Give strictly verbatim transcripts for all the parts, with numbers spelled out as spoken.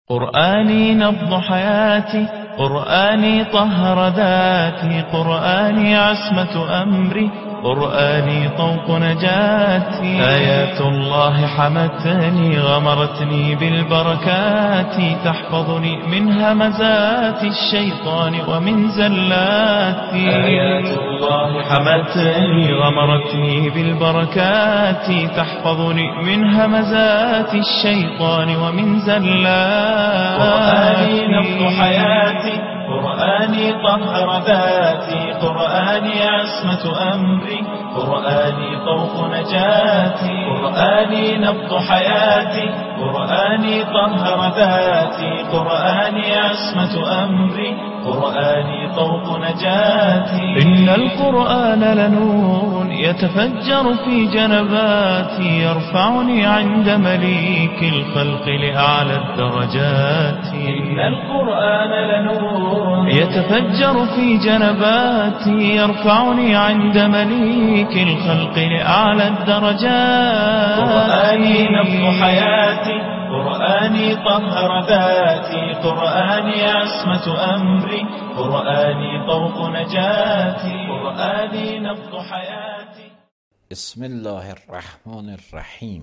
قرآني نبض حياتي، قرآني طهر ذاتي، قرآني عصمة أمري، قرآني طوق نجاتي. آيات الله حمتني غمرتني بالبركات، تحفظني من همزات الشيطان ومن زلاتي. آيات الله حمتني غمرتني بالبركات، تحفظني من همزات الشيطان ومن زلاتي. قرآني نبض حياتي، قرآني طهر ذاتي، قرآني عصمة أمري، قرآني طوق نجاتي. قرآني نبض حياتي، قرآني طهر ذاتي، قرآني عصمة أمري، قرآني طوق نجاتي. إن القرآن لنور يتفجر في جنباتي، يرفعني عند مليك الخلق لأعلى الدرجات. إن القرآن لنور يتفجر في جنباتي، يرفعني عند مليك الخلق لأعلى الدرجات. قرآني نبض حياتي، قرآني طهر ذاتي، قرآني عصمة أمري، قرآني طوق نجاتي. قرآني نبض حياتي. بسم الله الرحمن الرحیم.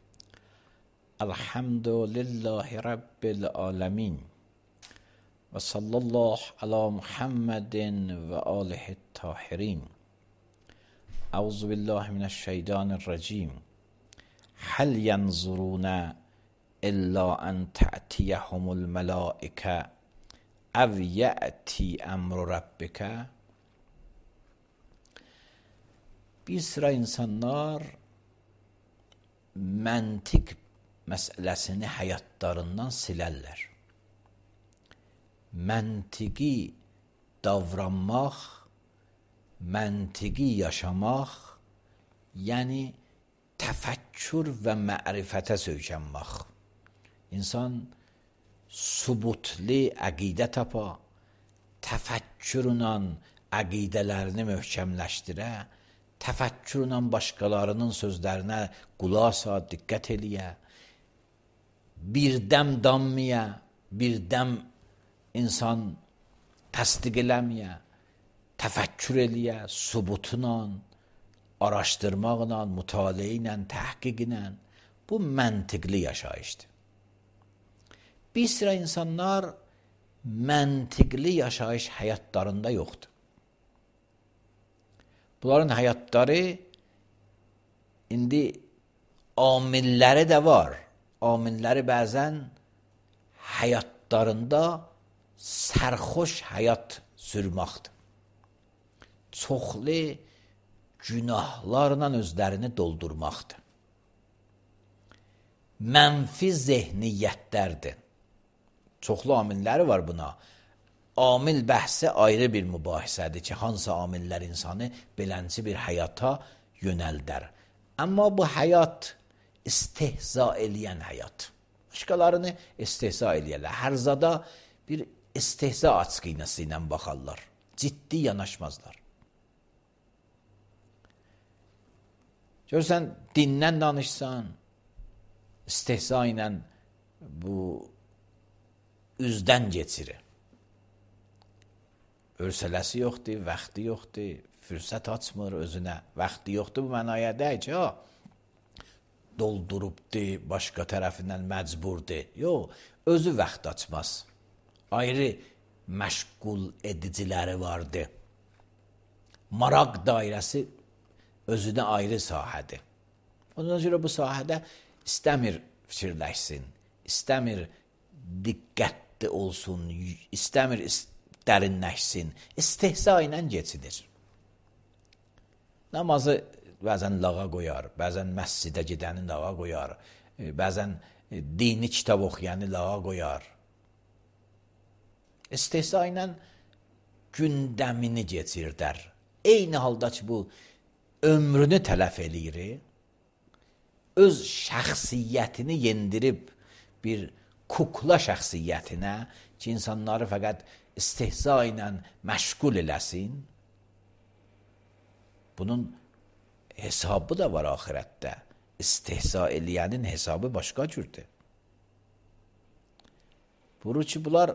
الحمد لله رب العالمین و صلی الله علی محمد و آله الطاهرین. اعوذ بالله من الشیطان الرجیم. هل ینظرون الا ان تأتیهم الملائکه او یأتی امر ربک. Bir sıra insanlar məntiq məsələsini həyatlarından silərlər. Məntiqi davranmaq, məntiqi yaşamaq, yəni təfəkkür və mərifətə söykənmək. İnsan subutli əqidə tapa, təfəkkürlə əqidələrini möhkəmləşdirə, təfəkkürlə başqalarının sözlərinə qulaq asa, diqqət eləyə, birdəm danmaya, birdəm insan təsdiq eləməyə, təfəkkür eləyə, subutla, araşdırmaqla, mütaliə ilə, təhqiq ilə. Bu məntiqli yaşayışdır. Bir sıra insanlar məntiqli yaşayış həyatlarında yoxdur. Bunların həyatları indi amilləri də var. Amilləri bəzən həyatlarında sərxoş həyat sürməkdir. Çoxlu günahlarla özlərini doldurmaqdır. Mənfi zehniyyətlərdir. Çoxlu amilləri var buna. Amil bəhsi ayrı bir mübahisədir ki, hansı amillər insanı belənci bir həyata yönəldər. Amma bu həyat istehza eləyən həyat. Başqalarını istehza eləyərlər. Hər zada bir istehza açqıynası ilə baxarlar. Ciddi yanaşmazlar. Görsən, dindən danışsan, istehza ilə bu üzdən geçirir. Örsələsi yoxdur, vaxtı yoxdur, fürsət açmır özünə, vaxtı yoxdur. Bu mənaya deyil ki, ha, doldurubdur, başqa tərəfindən məcburdur. Yox, özü vaxt açmaz. Ayrı məşğul ediciləri vardır. Maraq dairəsi özünə ayrı sahədir. Ondan sonra bu sahədə istəmir fikirləşsin, istəmir diqqətli olsun, istəmir dərinləşsin, istehza ilə geçilir. Namazı bəzən lağa qoyar, bəzən məscidə gedəni lağa qoyar, bəzən dini kitab oxuyanı lağa qoyar. İstehza ilə gündəmini geçirdər. Eyni halda ki, bu ömrünü tələf eləyir, öz şəxsiyyətini yendirib bir kukla şəxsiyyətinə ki, insanları fəqət istehza ilə məşğul eləsin. Bunun hesabı da var axirətdə. İstehza eləyənin hesabı başqa cürdür. Buyurur ki, bunlar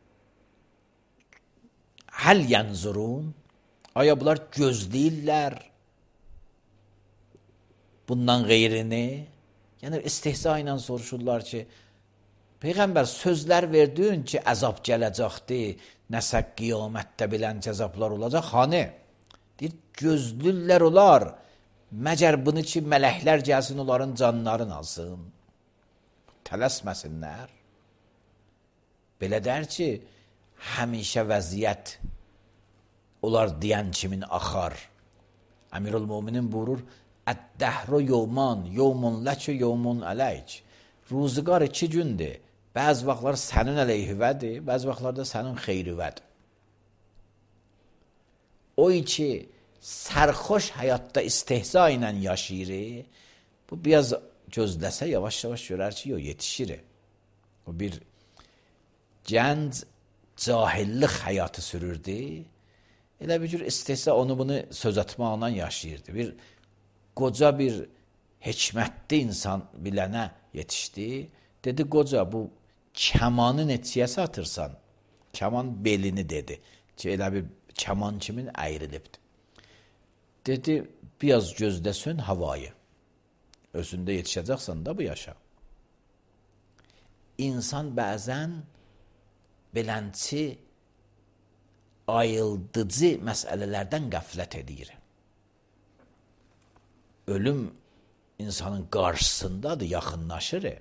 həl yənzurun, aya bunlar gözləyirlər bundan qeyrini? Yəni, istihza ilə soruşurlar ki, Peyğəmbər sözlər verdiyin ki, əzab gələcəkdir, nəsə qiyamətdə bilənc əzablar olacaq, hanı? Deyir, gözlürlər olar, məgər bunu ki, mələklər gəlsin, onların canlarını alsın, tələsməsinlər. Belə der ki, həmişə vəziyyət olar deyən kimin axar. Əmirül-Müminin buyurur, Əd-dəhru yevman, yevmun ləkə, yevmun əleyk. Ruziqar iki gündür. Bəzi vaxtlar sənin əleyhivədir, bəzi vaxtlarda sənin xeyrivədir. O ki, sərxoş həyatda istehza ilə yaşayır, bu biraz gözləsə, yavaş-yavaş görər ki, yox, yetişir. O bir gənc cahillik həyatı sürürdü. Elə bir cür istehza onu bunu söz atmaqla yaşayırdı. Bir qoca bir hikmətli insan bilənə yetişdi. Dedi, qoca, bu kəmanı neçəyə satırsan? Kəman belini dedi. Ki, elə bir kəman kimin əyrilibdir. Dedi, biraz gözləsün havayı. Özündə yetişəcəksən da bu yaşa. İnsan bəzən belənçi ayıldıcı məsələlərdən qəflət edir. Ölüm insanın qarşısındadır, yaxınlaşır.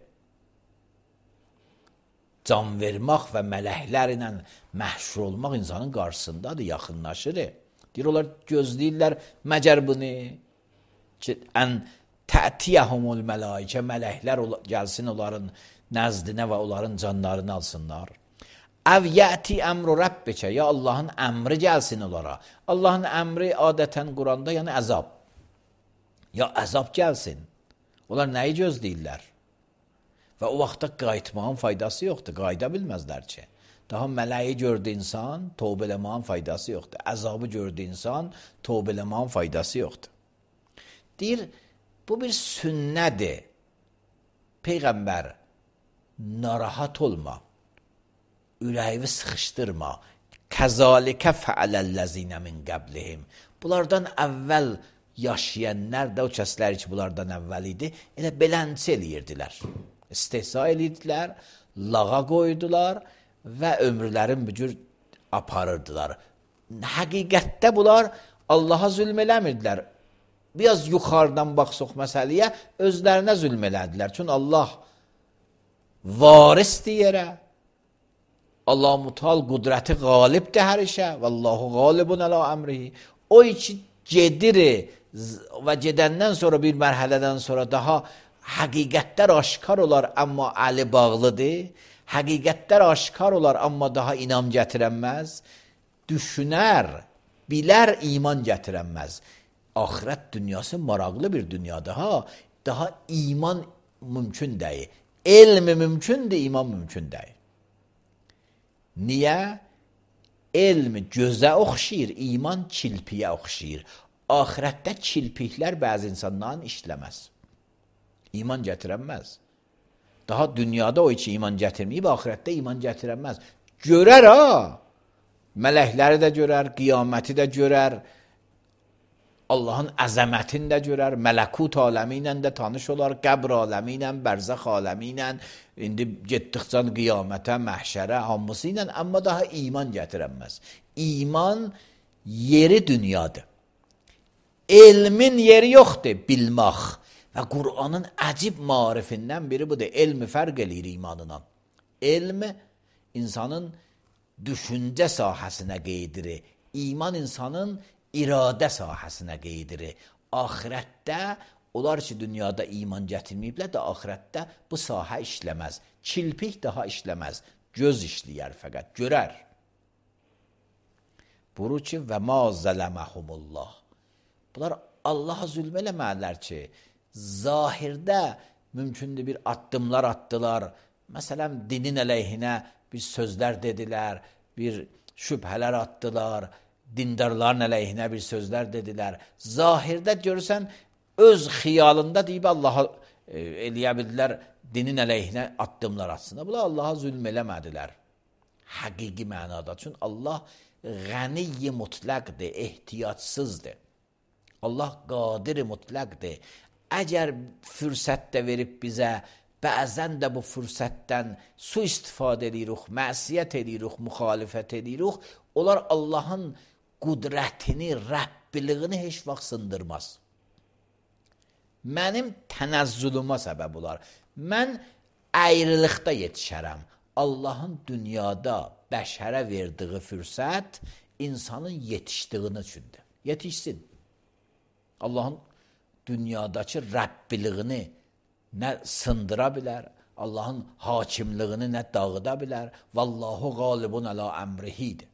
Can vermək və mələklər ilə məhşur olmaq insanın qarşısındadır, yaxınlaşır. Deyir, onlar gözləyirlər, məgər bunu ki, ən tə'tiyəhumul mələikə, mələklər gəlsin onların nəzdinə və onların canlarını alsınlar. Əv yəti əmru Rəbbikə, ya Allahın əmri gəlsin onlara. Allahın əmri adətən Quranda, yəni əzab. Ya əzab gəlsin. Onlar nəyi gözləyirlər? Və o vaxtda qayıtmağın faydası yoxdur, qayıda bilməzlər ki. Daha mələyi gördü insan, tövbə eləmağın faydası yoxdur. Əzabı gördü insan, tövbə eləmağın faydası yoxdur. Deyir, bu bir sünnədir. Peyğəmbər, narahat olma, ürəyini sıxışdırma. Kəzalikə fəaləl-ləzinə min qəblihim. Bunlardan əvvəl yaşayanlar da o kəslər ki, bunlardan əvvəl idi, elə belənçi eləyirdilər. İstehza eləyirdilər, lağa qoydular və ömrlərin bir cür aparırdılar. Həqiqətdə bunlar Allaha zülm eləmirdilər. Biraz yuxarıdan baxsaq məsələyə, özlərinə zülm elədilər. Çünki Allah varisdir yerə. Allah mutal qudrəti qalibdir hər işə. Vallahu qalibun əla əmrihi. O ki gedir və gedəndən sonra bir mərhələdən sonra daha həqiqətlər aşkar olar, amma əli bağlıdır. Həqiqətlər aşkar olar, amma daha inam gətirənməz. Düşünər, bilər, iman gətirənməz. Axirət dünyası maraqlı bir dünyadır. Ha, daha iman mümkün deyil. Elmi mümkündür, iman mümkün deyil. Niyə? Elmi gözə oxşayır, iman çilpiyə oxşayır. Axirətdə çilpiklər bəzi insanların işləməz. İman gətirənməz. Daha dünyada o ki iman gətirməyib, axirətdə iman gətirənməz. Görər ha! Mələkləri də görər, qiyaməti də görər, Allahın əzəmətini də görər, mələkut aləmi ilə də tanış olar, qəbr aləmi ilə, bərzəx aləmi ilə, indi getdikcə qiyamətə, məhşərə, hamısı ilə, amma daha iman gətirənməz. İman yeri dünyadır. Elmin yeri yoxdur, bilmək. Və Qur'anın əcib marifindən biri budur. Elmi fərq eləyir imanından. Elm insanın düşüncə sahəsinə qeydir. İman insanın iradə sahəsinə qeydir. Axirətdə, onlar ki, dünyada iman gətirməyiblər də, axirətdə bu sahə işləməz. Çilpik daha işləməz. Göz işləyər fəqət, görər. Buyurur ki, və ma zələməhumullah. Bunlar Allaha zülm eləmədilər ki, zahirdə mümkündür bir addımlar atdılar. Məsələn, dinin əleyhinə bir sözlər dedilər, bir şübhələr atdılar, dindarların əleyhinə bir sözlər dedilər. Zahirdə görürsən, öz xiyalında deyib Allaha e, eləyə bildilər, dinin əleyhinə addımlar atsınlar. Bunlar Allaha zülm eləmədilər. Həqiqi mənada. Çünki Allah qəniy mutlaqdır, ehtiyacsızdır. Allah qadir mutlaqdır. Əgər fürsət də verib bizə, bəzən də bu fürsətdən su istifadə edirik, məsiyyət edirik, müxalifət edirik, onlar Allahın qudrətini, Rəbbiliyini heç vaxt sındırmaz. Mənim tənəzzülüma səbəb olar. Mən ayrılıqda yetişərəm. Allahın dünyada bəşərə verdiyi fürsət insanın yetişdiyini üçündür. Yetişsin. Allahın dünyadakı Rəbbiliyini nə sındıra bilər, Allahın hakimliyini nə dağıda bilər. Vallahu qalibun əla əmrihidir.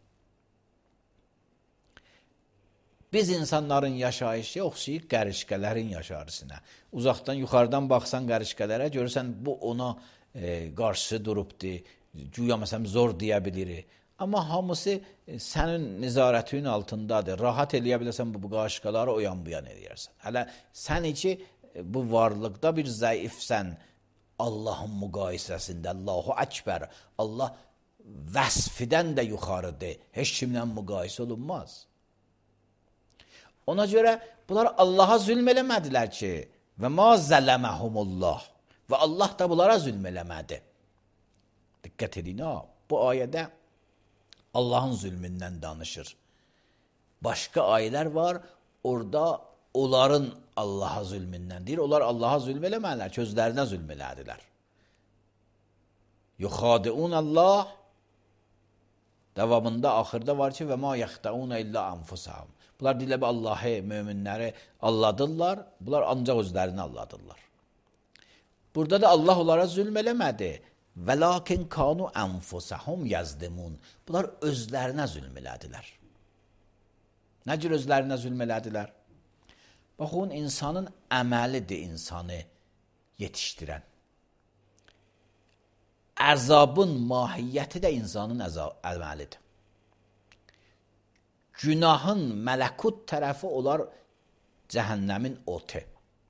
Biz insanların yaşayışı oxşayır qərişkələrin yaşayışına. Uzaqdan, yuxarıdan baxsan qərişkələrə, görürsən bu ona e, qarşı durubdur, güya məsələn zor deyə bilir. Amma hamısı e, sənin nizarətin altındadır. Rahat eləyə bilərsən bu, bu qarışqaları o yan bu yan eləyərsən. Hələ sən ki e, bu varlıqda bir zəifsən, Allahın müqayisəsində, Allahu Əkbər, Allah vəsfidən də yuxarıdır. Heç kimlə müqayisə olunmaz. Ona görə bunlar Allaha zülm eləmədilər ki, və ma zələməhumullah, və Allah da bunlara zülm eləmədi. Diqqət edin, ha, bu ayədə Allahın zülmündən danışır. Başqa ayələr var, orada onların Allaha zülmündən deyir. Onlar Allaha zülm eləmədilər, közlərinə zülm elədilər. Yuxadiun Allah, davamında, axırda var ki, və ma yaxdaun illə anfusahum. Bunlar deyirlər, Allahı, möminləri alladırlar, bunlar ancaq özlərini alladırlar. Burada da Allah onlara zülm eləmədi. Və lakin kanu anfusahum yazdimun. Bunlar özlərinə zülm elədilər. Nə cür özlərinə zülm elədilər? Baxın, insanın əməlidir insanı yetişdirən. Əzabın mahiyyəti də insanın əməlidir. Günahın mələkut tərəfi olar cəhənnəmin otu.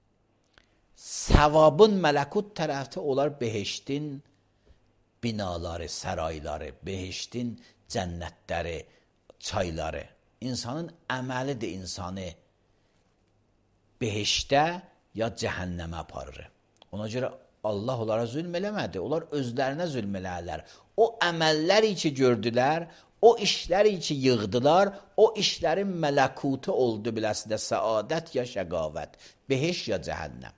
Savabın mələkut tərəfi olar behiştin binaları, sarayları, behiştin cənnətləri, çayları. İnsanın əməlidir insanı behişdə ya cəhənnəmə aparır. Ona görə Allah onlara zülm eləmədi. Onlar özlərinə zülm elədilər. O əməlləri ki gördülər, o işləri ki yığdılar, o işlərin mələkutu oldu biləsində səadət ya şəqavət, behiş ya cəhənnəm.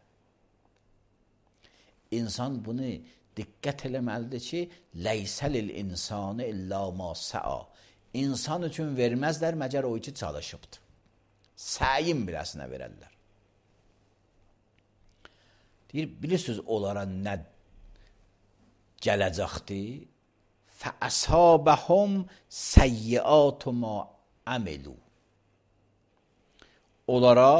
İnsan bunu diqqət eləməlidir ki, leysəlil insanı illa ma sə'a. İnsan üçün verməzlər, məgər o ki çalışıbdır. Səyin biləsinə verərlər. Deyir, bilirsiniz onlara nə gələcəkdir? فَأَصَابَهُمْ سَيِّئَاتُ مَا عَمِلُوا. Onlara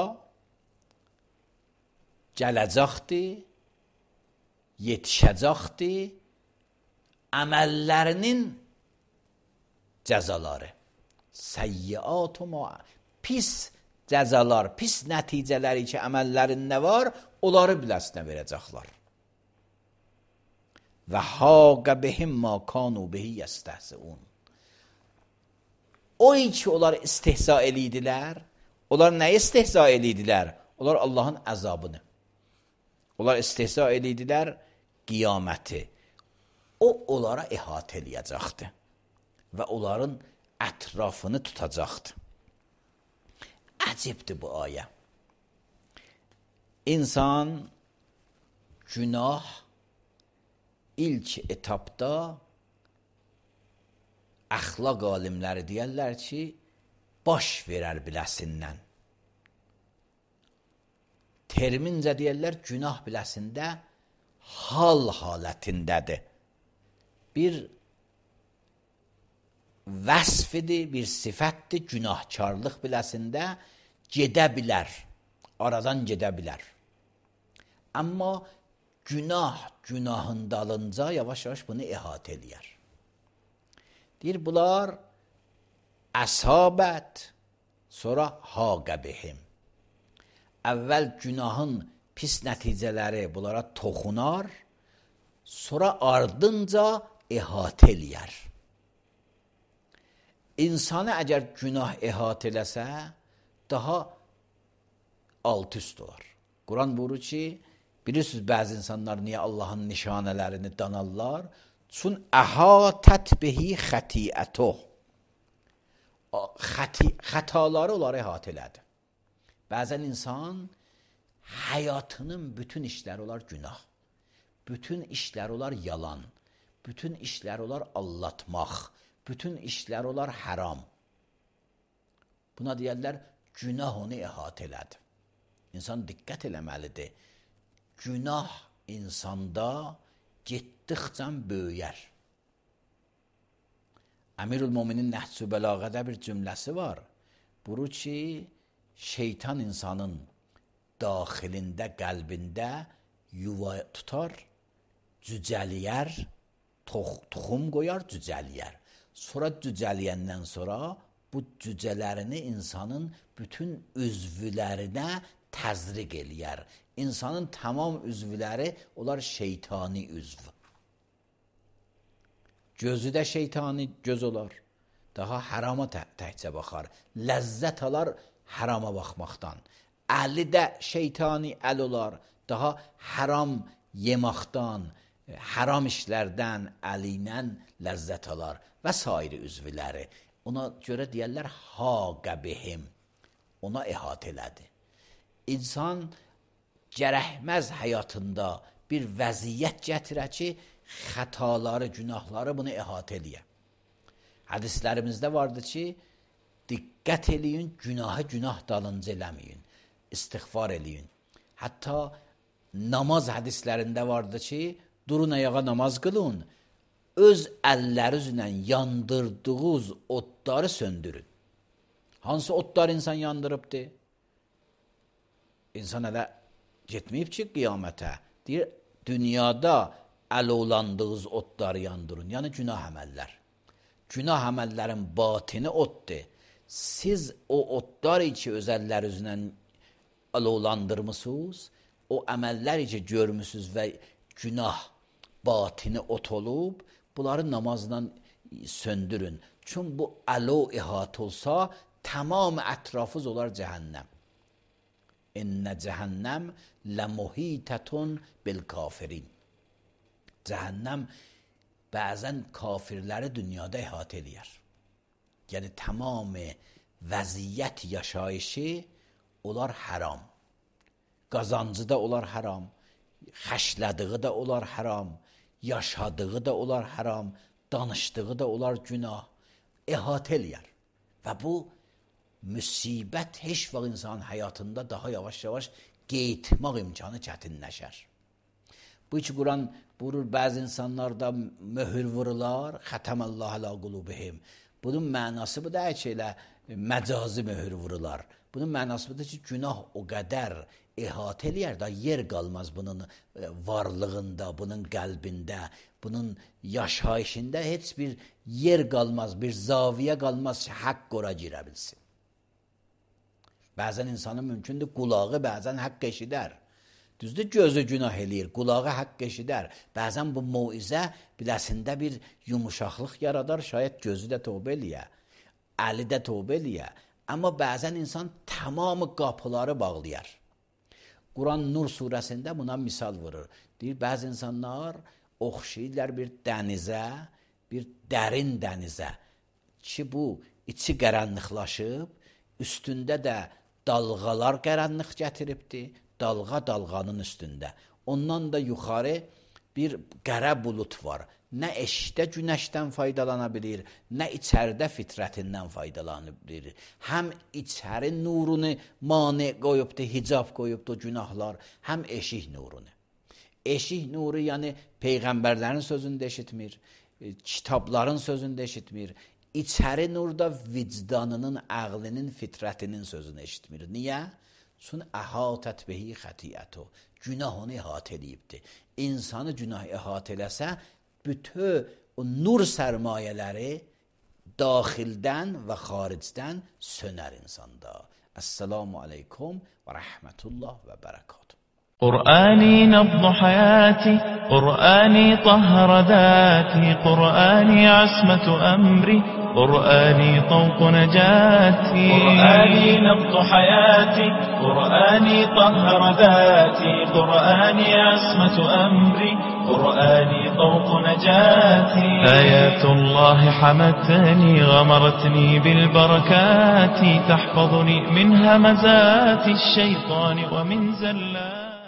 gələcəkdir, yetişəcəkdir əməllərinin cəzaları. Səyyiat-u ma, pis cəzalar, pis nəticələri ki əməllərində var, onları biləsinə verəcəklər. Və haqə bihim ma kanu bihi yəstəhziun. O ki onlar istihza elədilər, onlar nə istihza elədilər? Onlar Allahın əzabını. Onlar istihza elədilər qiyaməti. O onlara əhatə eləyəcəkdir və onların ətrafını tutacaqdır. Əcibdir bu ayə. İnsan günah ilk etapda əxlaq alimləri deyərlər ki, baş verər biləsindən. Termincə deyərlər, günah biləsində hal halətindədir. Bir vəsfidir, bir sifətdir, günahkarlıq biləsində gedə bilər, aradan gedə bilər. Amma günah günahın dalınca yavaş-yavaş bunu əhatə eləyər. Deyir, bunlar əsabət, sonra haqə bihim. Əvvəl günahın pis nəticələri bunlara toxunar, sonra ardınca əhatə eləyər. İnsanı əgər günah əhatə eləsə, daha alt üst olar. Quran buyurur ki, bilirsiniz bəzi insanlar niyə Allahın nişanələrini danarlar? Çün əhatət bihi xətiyyətuh. Xətaları onları əhatə elədi. Bəzən insan həyatının bütün işləri olar günah. Bütün işləri olar yalan. Bütün işləri olar allatmaq. Bütün işləri olar haram. Buna deyərlər, günah onu əhatə elədi. İnsan diqqət eləməlidir. Günah insanda getdikcə böyüyər. Əmirül-Müminin Nəhcü Bəlağədə bir cümləsi var. Buyurur ki, şeytan insanın daxilində, qəlbində yuva tutar, cücəliyər, toxum qoyar, cücəliyər. Sonra cücəliyəndən sonra bu cücələrini insanın bütün üzvlərinə təzriq eləyər. İnsanın tamam üzvləri onlar şeytani üzv. Gözü də şeytani göz olar. Daha harama təkcə baxar. Ləzzət alar harama baxmaqdan. Əli də şeytani əl olar. Daha haram yemaqdan, haram işlərdən əli ilə ləzzət alar və sair üzvləri. Ona görə deyərlər haqə bihim. Ona əhatə elədi. İnsan gərəkməz həyatında bir vəziyyət gətirə ki, xətaları, günahları bunu əhatə eləyə. Hədislərimizdə vardır ki, diqqət eləyin, günahı günah dalınca eləməyin, istiğfar eləyin. Hətta namaz hədislərində vardır ki, durun ayağa namaz qılın, öz əllərinizlə yandırdığınız otları söndürün. Hansı otlar insan yandırıbdır? İnsan hələ getməyib ki, qiyamətə. Deyir, dünyada əlovlandığınız otları yandırın. Yəni, günah əməllər. Günah əməllərin batini otdur. Siz o otlar ki, öz əllərinizlə əlovlandırmısınız, o əməllər ki, görmüsünüz və günah batini ot olub, bunları namazla söndürün. Çünki bu əlov ihat olsa, tamam ətrafız olar cəhənnəm. İnnə cəhənnəm ləmuhitətun bil kafirin. Cəhənnəm bəzən kafirləri dünyada ihat eləyər. Yəni, tamamı vəziyyət yaşayışı olar haram. Qazancı da olar haram. Xəşlədiği də olar haram. Yaşadığı da olar haram. Danışdığı da olar günah. İhat eləyər. Və bu müsibət heç vaxt insanın həyatında daha yavaş-yavaş qeytmaq imkanı çətinləşər. Bu iki Quran buyurur, bəzi insanlarda möhür vurular, xətəməllah ələ qulubihim. Bunun mənası bu da ki, elə məcazi möhür vurular. Bunun mənası budur ki, günah o qədər əhatə eləyər, da yer qalmaz bunun varlığında, bunun qəlbində, bunun yaşayışında heç bir yer qalmaz, bir zaviyə qalmaz ki, haqq ora girə bilsin. Bəzən insanın mümkündür, qulağı bəzən haqq eşidər. Düzdür, gözü günah eləyir, qulağı haqq eşidər. Bəzən bu muizə biləsində bir yumuşaqlıq yaradar, şayət gözü də tövbə eləyə, əli də tövbə eləyə. Amma bəzən insan tamamı qapıları bağlayar. Quran Nur surəsində buna misal vurur. Deyir, bəzi insanlar oxşayırlar bir dənizə, bir dərin dənizə ki, bu içi qaranlıqlaşıb, üstündə də dalğalar qaranlıq gətiribdir, dalğa dalğanın üstündə. Ondan da yuxarı bir qara bulut var. Nə eşikdə günəşdən faydalana bilir, nə içəridə fitrətindən faydalana bilir. Həm içəri nurunu mane qoyubdur, hicab qoyubdur günahlar, həm eşik nurunu. Eşik nuru, yəni peyğəmbərlərin sözünü də eşitmir, kitabların sözünü də eşitmir. İçəri nurda vicdanının, əqlinin, fitrətinin sözünü eşitmir. Niyə? Çünki əhatət bihi xətiyyətu. Günah onu əhatə eləyibdir. İnsanı günah əhatə eləsə, bütün o nur sərmayələri daxildən və xaricdən sönər insanda. Əssalamu aleykum və rəhmətullah və bərəkatuhu. قرآني نبض حياتي، قرآني طهر ذاتي، قرآني عصمة أمري، قرآني طوق نجاتي. قرآني نبض حياتي، قرآني طهر ذاتي، قرآني عصمة أمري، قرآني طوق نجاتي. آيات الله حمتني غمرتني بالبركات، تحفظني من همزات الشيطان ومن زلات